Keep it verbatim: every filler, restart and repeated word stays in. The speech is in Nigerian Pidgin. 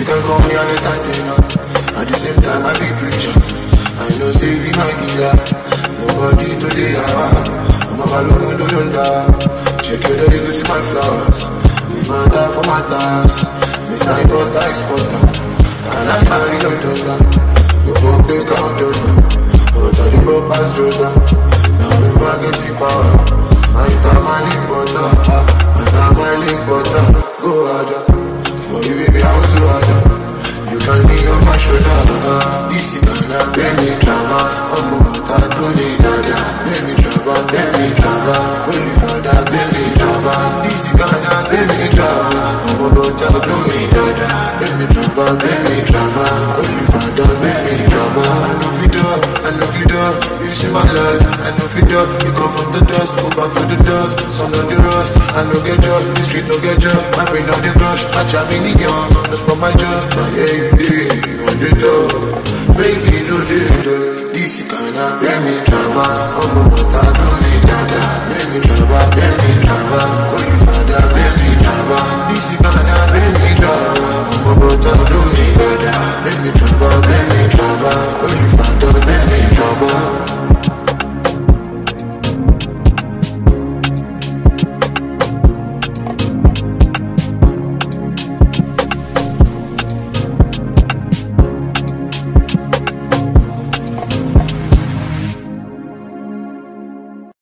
can call me an entertainer. At the same time, I be preacher. I know say we my killer. Nobody today, I'm a balloon, no, no, no. Check your daddy, go see my flowers. We matter for my task. Mister Importer, Exporter. And I marry your daughter. You won't break out daughter. But I do not pass daughter. Now we are getting power. My time, my link butter. My time, my link butter. Go harder. For you, baby, I'm so harder. You can lean on my shoulder. This is gonna bring me drama. I'm about to do me dada. Bring me drama, bring me drama. Holy Father, bring me drama. This is gonna bring me drama. I'm about to do me dada. Bring me drama, bring me drama. Holy Father, bring me drama. I know if you do, I know if you do. You see my life, I know if you do. You come from the dust, go back to the dust. Some of the rust, I no get job. The street no get job. My brain on the crush, I chat me the young. That's for my job. Yeah, you did, you want the dog. Baby, no the dog. This kinda bring me drama. I'm about to do me dada. Bring me drama, bring me drama.